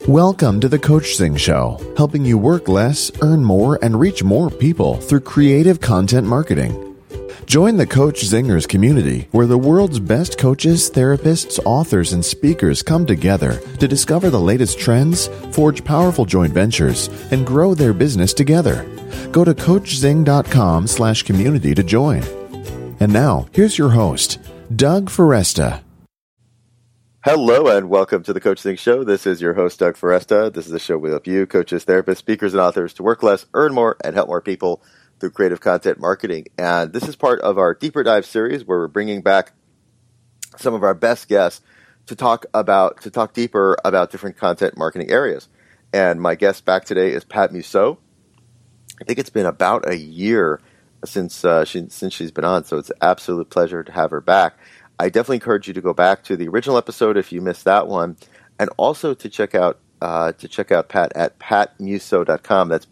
Welcome to the Coach Zing Show, helping you work less, earn more, and reach more people through creative content marketing. Join the Coach Zingers community, where the world's best coaches, therapists, authors, and speakers come together to discover the latest trends, forge powerful joint ventures, and grow their business together. Go to CoachZing.com/community to join. And now, here's your host, Doug Foresta. Hello and welcome to the Coach Zing Show. This is your host, Doug Foresta. This is a show we help you, coaches, therapists, speakers, and authors to work less, earn more, and help more people through creative content marketing. And this is part of our Deeper Dive series where we're bringing back some of our best guests to talk deeper about different content marketing areas. And my guest back today is Pat Musso. I think it's been about a year since she's been on, so it's an absolute pleasure to have her back. I definitely encourage you to go back to the original episode if you missed that one, and also to check out Pat at patmusso.com. That's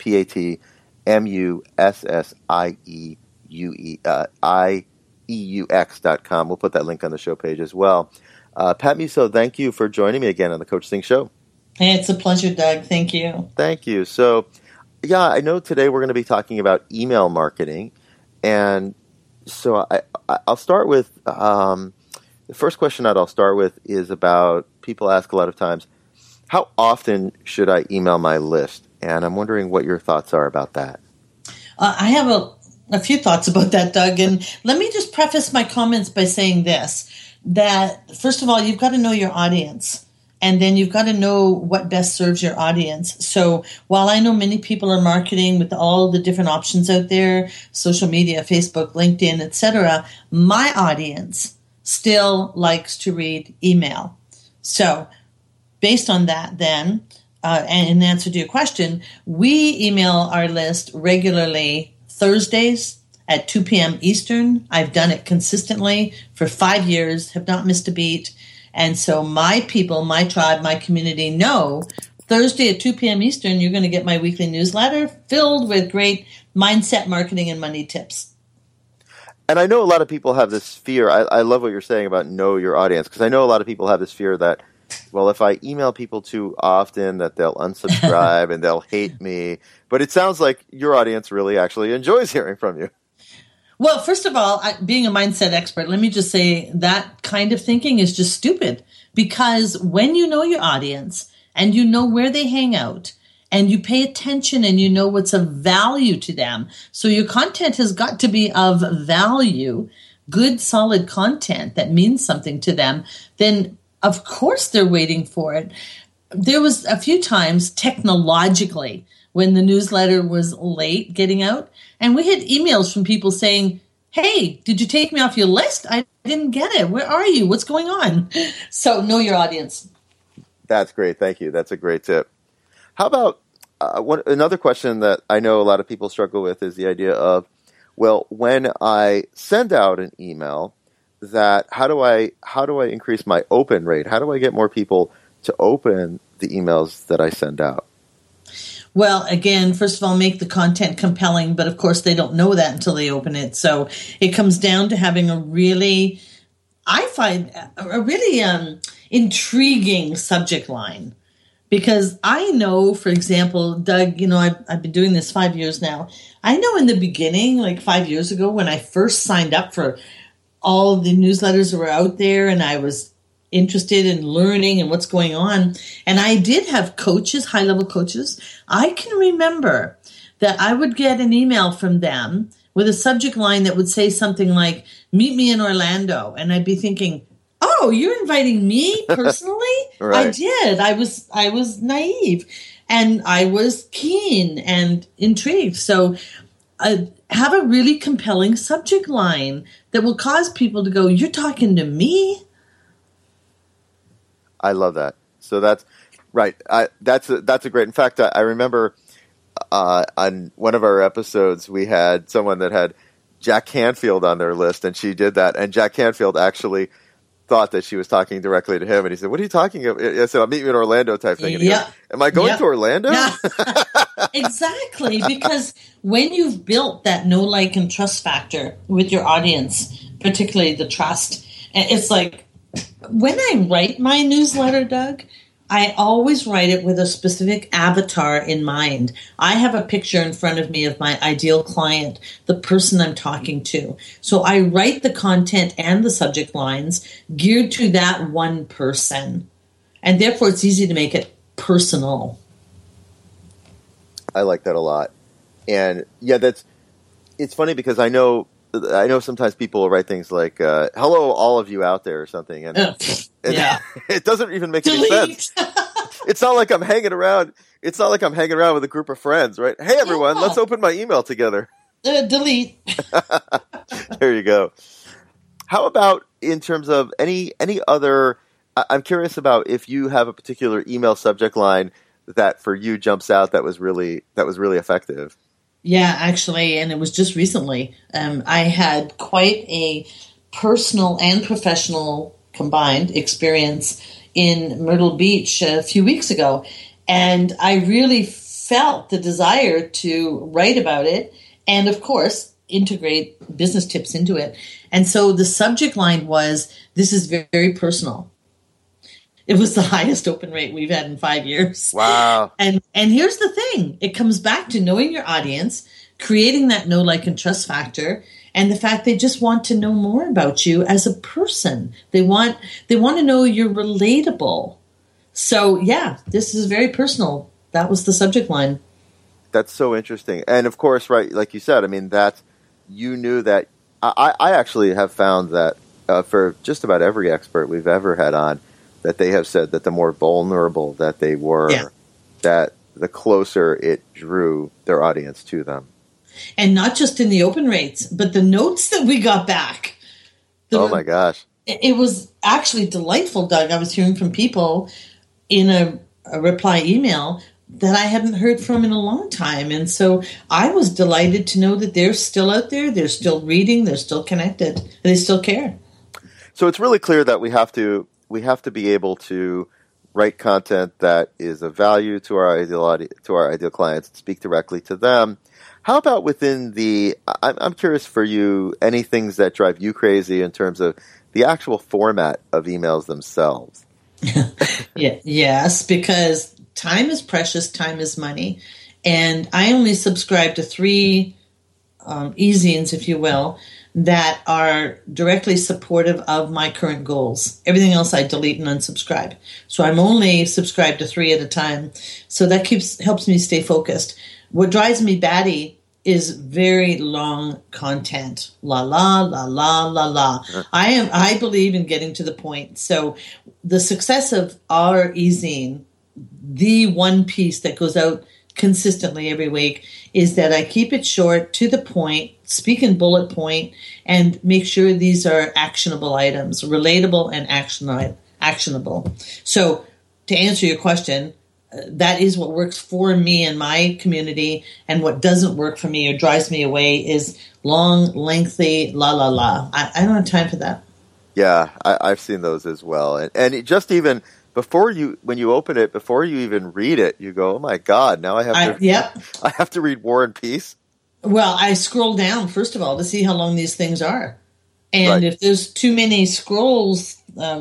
PatMussieux.com. We'll put that link on the show page as well. Pat Musso, thank you for joining me again on the Coach Zing Show. Hey, it's a pleasure, Doug. Thank you. Thank you. So, yeah, I know today we're going to be talking about email marketing, and so I'll start with the first question that I'll start with is about, people ask a lot of times, how often should I email my list? And I'm wondering what your thoughts are about that. I have a few thoughts about that, Doug. And let me just preface my comments by saying this, that first of all, you've got to know your audience. And then you've got to know what best serves your audience. So while I know many people are marketing with all the different options out there, social media, Facebook, LinkedIn, etc., my audience still likes to read email. So based on that then, and in answer to your question, we email our list regularly Thursdays at 2 p.m. Eastern. I've done it consistently for 5 years, have not missed a beat. And so my people, my tribe, my community know Thursday at 2 p.m. Eastern, you're going to get my weekly newsletter filled with great mindset, marketing, and money tips. And I know a lot of people have this fear. I love what you're saying about know your audience, because I know a lot of people have this fear that, well, if I email people too often, that they'll unsubscribe and they'll hate me. But it sounds like your audience really actually enjoys hearing from you. Well, first of all, being a mindset expert, let me just say that kind of thinking is just stupid, because when you know your audience and you know where they hang out and you pay attention and you know what's of value to them, so your content has got to be of value, good, solid content that means something to them, then of course they're waiting for it. There was a few times technologically when the newsletter was late getting out, and we had emails from people saying, hey, did you take me off your list? I didn't get it. Where are you? What's going on? So know your audience. That's great. Thank you. That's a great tip. How about another question that I know a lot of people struggle with is the idea of, well, when I send out an email, that how do I increase my open rate? How do I get more people to open the emails that I send out? Well, again, first of all, make the content compelling, but of course they don't know that until they open it. So it comes down to having a really intriguing subject line. Because I know, for example, Doug, I've been doing this 5 years now. I know in the beginning, like 5 years ago, when I first signed up for all the newsletters that were out there and I was interested in learning and what's going on, and I did have coaches, high-level coaches, I can remember that I would get an email from them with a subject line that would say something like, meet me in Orlando. And I'd be thinking, oh, you're inviting me personally? Right. I did. I was naive and I was keen and intrigued. So have a really compelling subject line that will cause people to go, you're talking to me? I love that. So that's right. That's a great. In fact, I remember on one of our episodes we had someone that had Jack Canfield on their list, and she did that. And Jack Canfield actually thought that she was talking directly to him, and he said, "What are you talking about?" I said, "I'll meet you in Orlando," type thing. And he goes, am I going to Orlando? Yeah. Exactly, because when you've built that know, like, and trust factor with your audience, particularly the trust, it's like when I write my newsletter, Doug, I always write it with a specific avatar in mind. I have a picture in front of me of my ideal client, the person I'm talking to. So I write the content and the subject lines geared to that one person. And therefore, it's easy to make it personal. I like that a lot. And yeah, it's funny because I know sometimes people will write things like, hello, all of you out there or something. And yeah. It doesn't even make any sense. It's not like I'm hanging around. It's not like I'm hanging around with a group of friends, right? Hey, everyone, let's open my email together. Delete. There you go. How about in terms of any other, I'm curious about if you have a particular email subject line that for you jumps out that was really effective. Yeah, actually, and it was just recently. I had quite a personal and professional combined experience in Myrtle Beach a few weeks ago, and I really felt the desire to write about it and, of course, integrate business tips into it. And so the subject line was, "This is very, very personal." It was the highest open rate we've had in 5 years. Wow. And here's the thing. It comes back to knowing your audience, creating that know, like, and trust factor, and the fact they just want to know more about you as a person. They want to know you're relatable. So, yeah, this is very personal. That was the subject line. That's so interesting. And, of course, right, like you said, I mean, that you knew that – I actually have found that for just about every expert we've ever had on, that they have said that the more vulnerable that they were, that the closer it drew their audience to them. And not just in the open rates, but the notes that we got back. Oh, my gosh. It was actually delightful, Doug. I was hearing from people in a reply email that I hadn't heard from in a long time. And so I was delighted to know that they're still out there. They're still reading. They're still connected. And they still care. So it's really clear that we have to be able to write content that is of value to our ideal clients, speak directly to them. How about within I'm curious for you, any things that drive you crazy in terms of the actual format of emails themselves? Yes, because time is precious, time is money. And I only subscribe to 3 e-zines, if you will, that are directly supportive of my current goals. Everything else I delete and unsubscribe. So I'm only subscribed to 3 at a time. So that helps me stay focused. What drives me batty is very long content. La la la la la la. I believe in getting to the point. So the success of our e-zine, the one piece that goes out consistently every week, is that I keep it short, to the point, speak in bullet point, and make sure these are actionable items, relatable and actionable. So to answer your question, that is what works for me and my community, and what doesn't work for me or drives me away is long, lengthy, la la la. I don't have time for that. Yeah, I've seen those as well. And it just even when you open it, before you even read it, you go, oh my God, now I have to read War and Peace. Well, I scroll down, first of all, to see how long these things are. And if there's too many scrolls,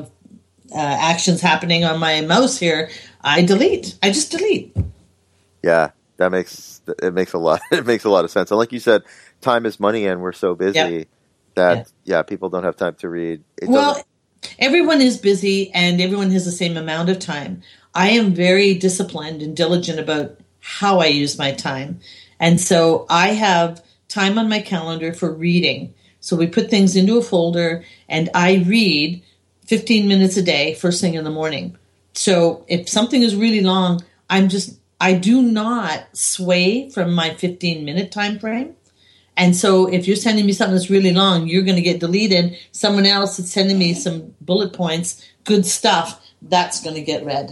actions happening on my mouse here, I delete. I just delete. Yeah, it makes a lot of sense. And like you said, time is money, and we're so busy that people don't have time to read. Everyone is busy, and everyone has the same amount of time. I am very disciplined and diligent about how I use my time. And so I have time on my calendar for reading. So we put things into a folder, and I read 15 minutes a day, first thing in the morning. So if something is really long, I do not sway from my 15-minute time frame. And so if you're sending me something that's really long, you're going to get deleted. Someone else is sending me some bullet points, good stuff, that's going to get read.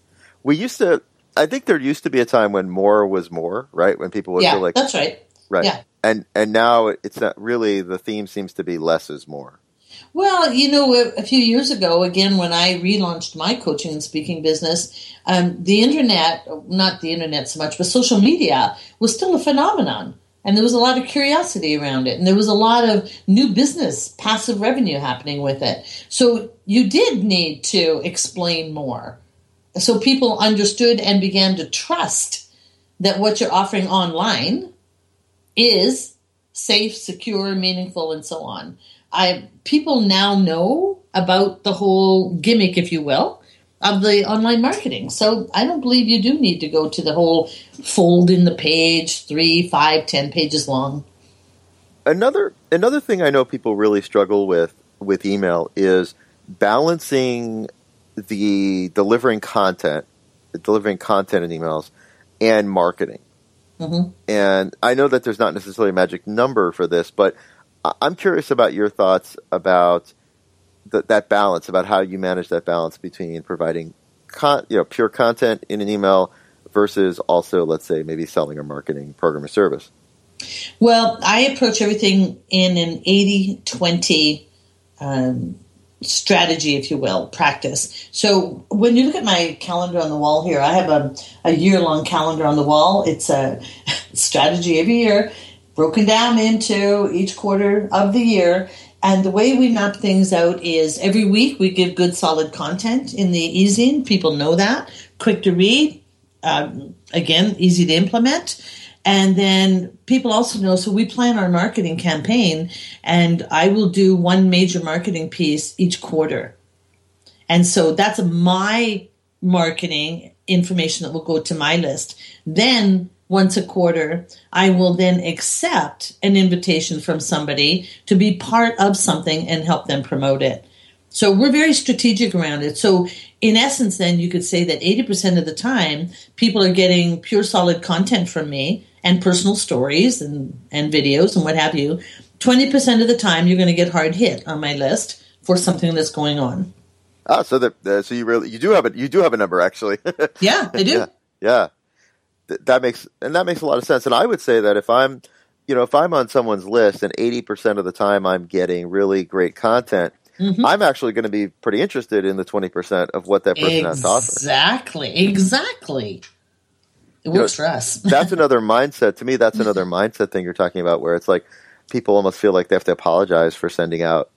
I think there used to be a time when more was more, right? When people would feel like... that's right. Right. Yeah. And now it's not really, the theme seems to be less is more. Well, a few years ago, again, when I relaunched my coaching and speaking business, the internet, not the internet so much, but social media was still a phenomenon. And there was a lot of curiosity around it. And there was a lot of new business, passive revenue happening with it. So you did need to explain more. So people understood and began to trust that what you're offering online is safe, secure, meaningful, and so on. People now know about the whole gimmick, if you will, of the online marketing. So I don't believe you do need to go to the whole fold in the page, 3, 5, 10 pages long. Another thing I know people really struggle with email is balancing the delivering content in emails and marketing. Mm-hmm. And I know that there's not necessarily a magic number for this, but I'm curious about your thoughts about that balance, about how you manage that balance between providing pure content in an email versus also, let's say, maybe selling a marketing program or service. Well, I approach everything in an 80-20 strategy, if you will, practice. So when you look at my calendar on the wall here, I have a year-long calendar on the wall. It's a strategy every year, broken down into each quarter of the year. And the way we map things out is every week we give good, solid content in the e-zine. People know that. Quick to read. Again, easy to implement. And then people also know, so we plan our marketing campaign, and I will do one major marketing piece each quarter. And so that's my marketing information that will go to my list. Then once a quarter, I will then accept an invitation from somebody to be part of something and help them promote it. So we're very strategic around it. So in essence, then you could say that 80% of the time, people are getting pure solid content from me and personal stories and videos and what have you. 20% of the time, you're going to get hard hit on my list for something that's going on. So you do have a number, actually. Yeah, I do. Yeah. That makes a lot of sense. And I would say that if I'm on someone's list and 80% of the time I'm getting really great content, mm-hmm. I'm actually going to be pretty interested in the 20% of what that person has to offer. Exactly. It works for us. That's another mindset. To me, that's another mindset thing you're talking about, where it's like people almost feel like they have to apologize for sending out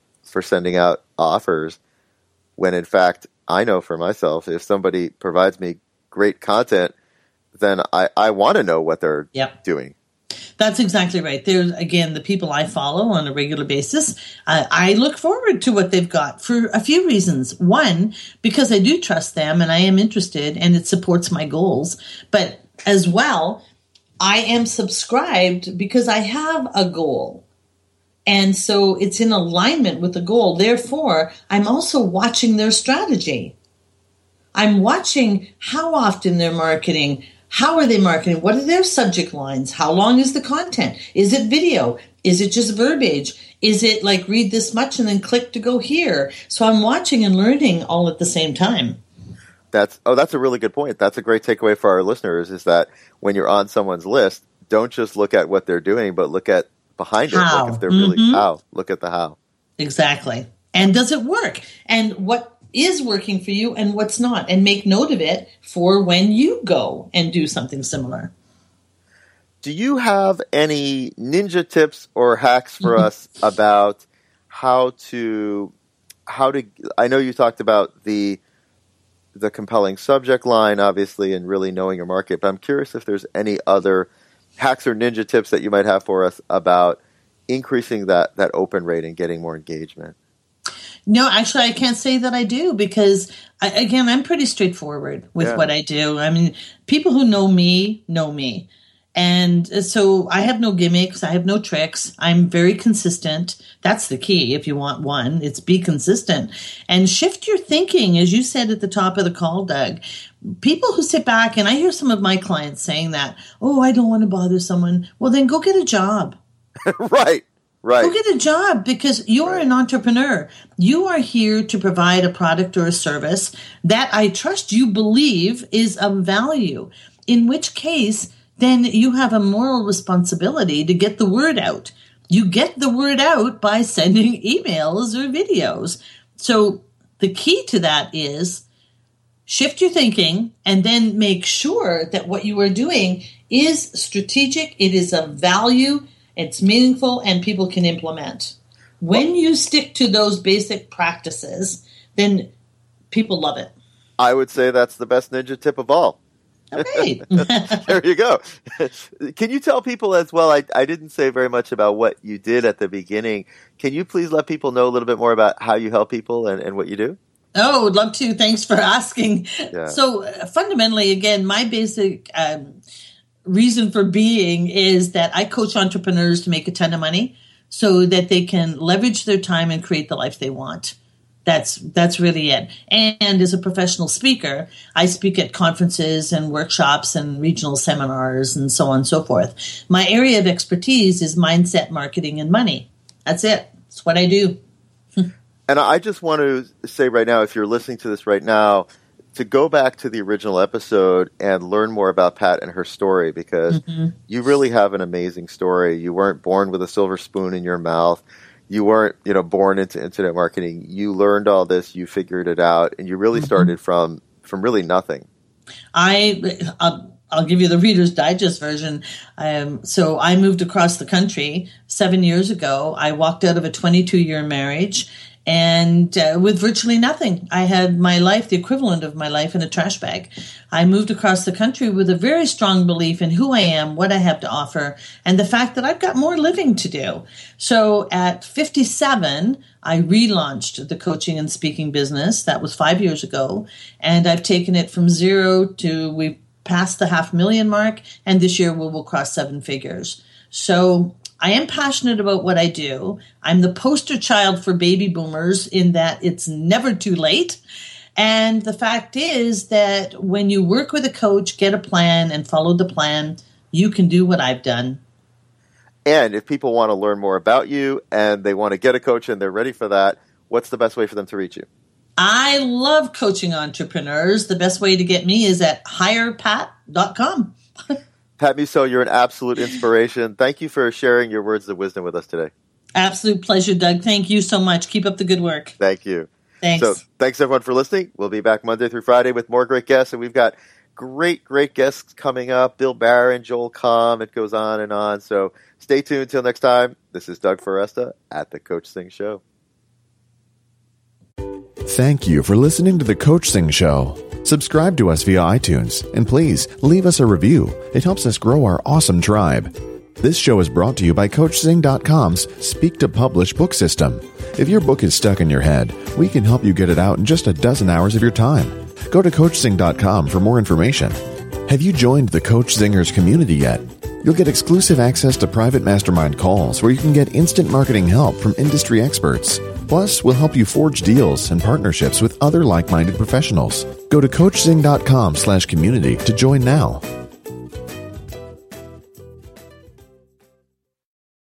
offers, when in fact, I know for myself, if somebody provides me great content, then I want to know what they're doing. That's exactly right. There's, again, the people I follow on a regular basis, I look forward to what they've got for a few reasons. One, because I do trust them and I am interested and it supports my goals. But as well, I am subscribed because I have a goal. And so it's in alignment with the goal. Therefore, I'm also watching their strategy. I'm watching how often they're marketing. How are they marketing? What are their subject lines? How long is the content? Is it video? Is it just verbiage? Is it like read this much and then click to go here? So I'm watching and learning all at the same time. That's a really good point. That's a great takeaway for our listeners, is that when you're on someone's list, don't just look at what they're doing, but look at behind how. it. Look if they're really how. Look at the how. Exactly. And does it work? And what is working for you and what's not, and make note of it for when you go and do something similar. Do you have any ninja tips or hacks for us about how to, I know you talked about the compelling subject line, obviously, and really knowing your market, but I'm curious if there's any other hacks or ninja tips that you might have for us about increasing that open rate and getting more engagement. No, actually, I can't say that I do, because, I'm pretty straightforward with what I do. I mean, people who know me know me. And so I have no gimmicks. I have no tricks. I'm very consistent. That's the key. If you want one, it's be consistent and shift your thinking. As you said at the top of the call, Doug, people who sit back, and I hear some of my clients saying that, I don't want to bother someone. Well, then go get a job. Right. Go get a job, because you're an entrepreneur. You are here to provide a product or a service that I trust you believe is of value, in which case then you have a moral responsibility to get the word out. You get the word out by sending emails or videos. So the key to that is shift your thinking and then make sure that what you are doing is strategic, it is of value, it's meaningful, and people can implement. When you stick to those basic practices, then people love it. I would say that's the best ninja tip of all. Okay. There you go. Can you tell people as well, I didn't say very much about what you did at the beginning. Can you please let people know a little bit more about how you help people and what you do? Oh, would love to. Thanks for asking. Yeah. So fundamentally, again, my basic reason for being is that I coach entrepreneurs to make a ton of money so that they can leverage their time and create the life they want. That's really it. And as a professional speaker, I speak at conferences and workshops and regional seminars and so on and so forth. My area of expertise is mindset, marketing, and money. That's it. That's what I do. And I just want to say right now, if you're listening to this right now, to go back to the original episode and learn more about Pat and her story, because you really have an amazing story. You weren't born with a silver spoon in your mouth. You weren't, born into internet marketing. You learned all this. You figured it out, and you really started from really nothing. I'll give you the Reader's Digest version. So I moved across the country 7 years ago. I walked out of a 22-year marriage. And with virtually nothing. I had my life, the equivalent of my life, in a trash bag. I moved across the country with a very strong belief in who I am, what I have to offer, and the fact that I've got more living to do. So at 57, I relaunched the coaching and speaking business. That was 5 years ago. And I've taken it from zero to, we've passed the $500,000 mark, and this year we will cross 7 figures. So I am passionate about what I do. I'm the poster child for baby boomers in that it's never too late. And the fact is that when you work with a coach, get a plan, and follow the plan, you can do what I've done. And if people want to learn more about you and they want to get a coach and they're ready for that, what's the best way for them to reach you? I love coaching entrepreneurs. The best way to get me is at hirepat.com. Pat Musso, you're an absolute inspiration. Thank you for sharing your words of wisdom with us today. Absolute pleasure, Doug. Thank you so much. Keep up the good work. Thank you. Thanks. So thanks, everyone, for listening. We'll be back Monday through Friday with more great guests, and we've got great guests coming up. Bill Barron, Joel Comm, it goes on and on. So stay tuned until next time. This is Doug Foresta at The Coach Singh Show. Thank you for listening to The Coach Singh Show. Subscribe to us via iTunes, and please leave us a review. It helps us grow our awesome tribe. This show is brought to you by CoachSing.com's Speak to Publish book system. If your book is stuck in your head, we can help you get it out in just a dozen hours of your time. Go to CoachSing.com for more information. Have you joined the Coach Zingers community yet? You'll get exclusive access to private mastermind calls where you can get instant marketing help from industry experts. Plus, we'll help you forge deals and partnerships with other like-minded professionals. Go to CoachZing.com/community to join now.